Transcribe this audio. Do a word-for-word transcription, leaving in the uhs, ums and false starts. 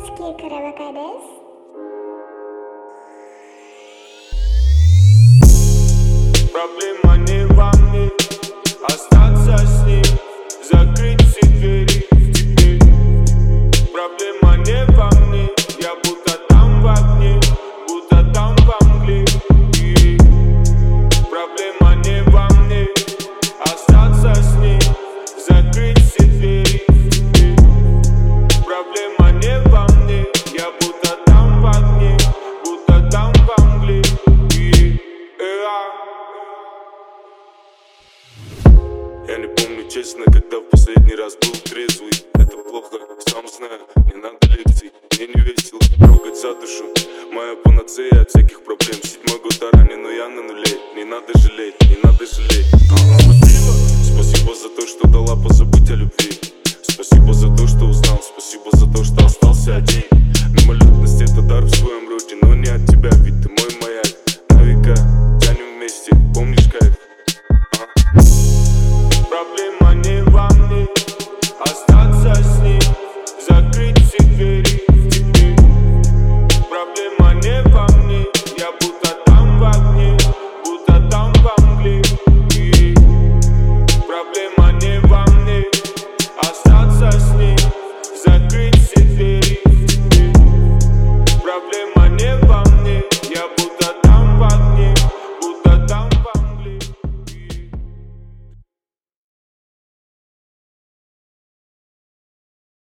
Детские караоке дес. Проблема не во мне, остаться с ней, закрыть все двери в тебе. Проблема не во мне, я будто там в огне, будто там во мгле. И проблема не во мне, остаться с ней, закрыть все двери в тебе. Проблема не во мне, я будто там в огне, будто там во мгле. И я не помню честно, когда в последний раз был трезвый. Это плохо, сам знаю, не надо лекций. Мне не весело трогать за душу. Моя панацея от всяких проблем. Седьмой год ранен, но я на нуле. Не надо жалеть, не надо жалеть. Спасибо, спасибо за то, что дала позабыть о любви. Спасибо за то, что узнал. Спасибо за то, что остался один.